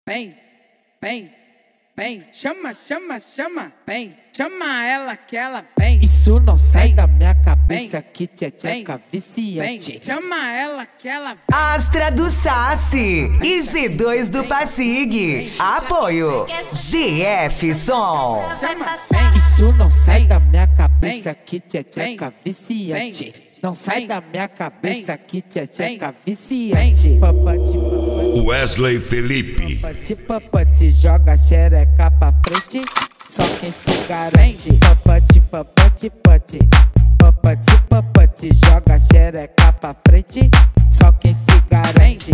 vem, vem, vem, chama, chama, chama, vem, chama ela que ela vem. Isso não sai da minha cabeça, que tcheca viciante. Vem, chama ela que ela vem. Astra do Sassi e G2 do Passig. Apoio GF Som. Isso não sai da minha cabeça, que tcheca viciante. Não sai da minha cabeça, que tcheca viciante. Wesley Felipe. Papati, joga xereca pra frente, só quem se garante. Papati, joga xereca pra frente, só quem se garante.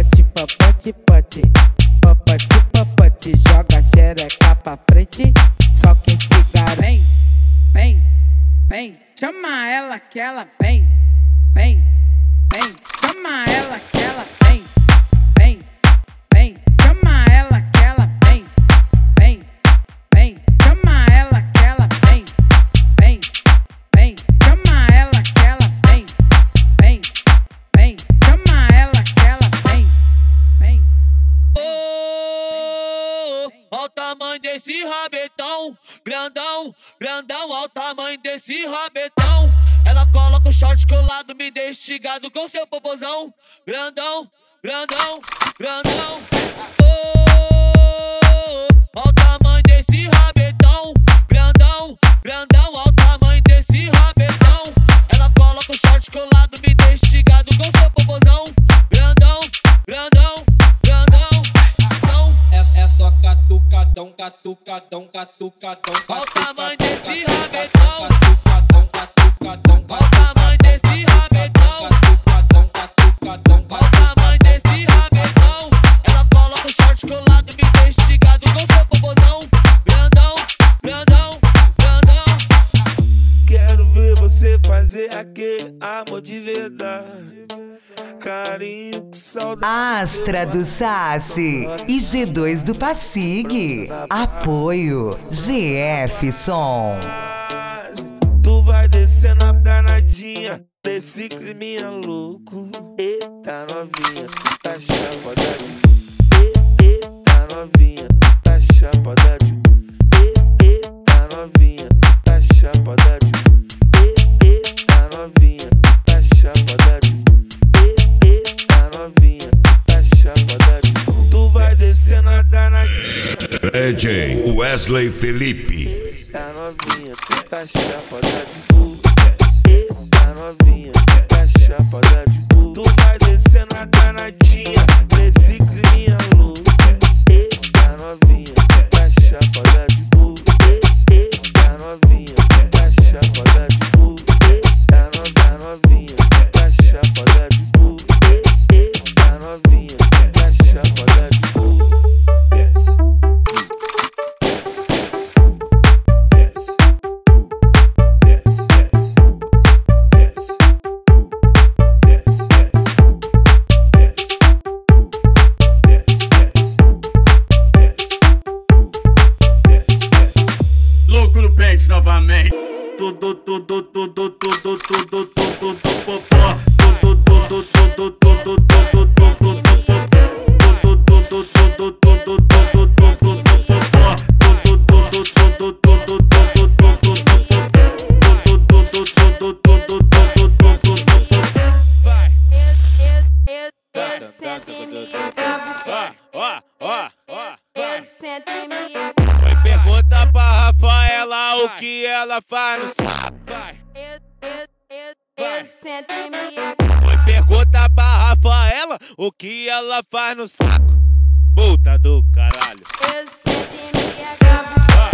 Papati, joga xereca pra frente, só quem se garante. Vem, vem, chama ela que ela vem. Vem, vem, chama ela que ela vem. Vem, vem, chama ela que ela vem. Vem, vem, chama ela que ela vem. Vem, vem, chama ela que ela vem. Vem, vem, chama ela que ela vem. Vem. Ó o tamanho desse rabetão, grandão, grandão, ó o tamanho desse rabetão. Ela coloca o short colado, me deixa instigado com seu popozão, grandão, grandão, grandão. Ó o tamanho desse rabetão, grandão, grandão, ó o tamanho desse rabetão. Ela coloca o short colado, me deixa instigado com seu popozão, grandão, grandão, grandão. É só catucadão, catucadão, catucadão. Ó o tamanho desse rabetão, Catucadão, ó o tamanho desse rabetão, catucadão, ó o tamanho desse rabetão. Ela coloca o short colado, me deixa instigado com seu popozão, grandão, grandão, grandão. Quero ver você fazer aquele amor de verdade. Carinho com saudade. Astra do Sassi e G2 do Passig. Apoio GF Som. Tu vai descendo a danadinha desse criminha louco. Eita novinha, tu tá chapada de Eita novinha, tu tá chapada de Eita novinha, tu tá chapada de Eita novinha, tu tá chapada de Eita novinha, tu tá chapada de Tu vai descendo a danadinha DJ Wesley Felipe. Eita novinha, tu tá chapada de Eita novinha, tu tá chapada de Tu vai descendo a danadinha desse criminha louco. Eita novinha, tu tá chapada de Eita novinha, tu tá chapada de Eita novinha, tu tá chapada de Eita novinha, tu tá chapada de Louco no pente novamente. Tudo popó. Pergunta pra Rafaela o que ela faz no saco. Pergunta pra Rafaela o que ela faz no saco. Puta do caralho.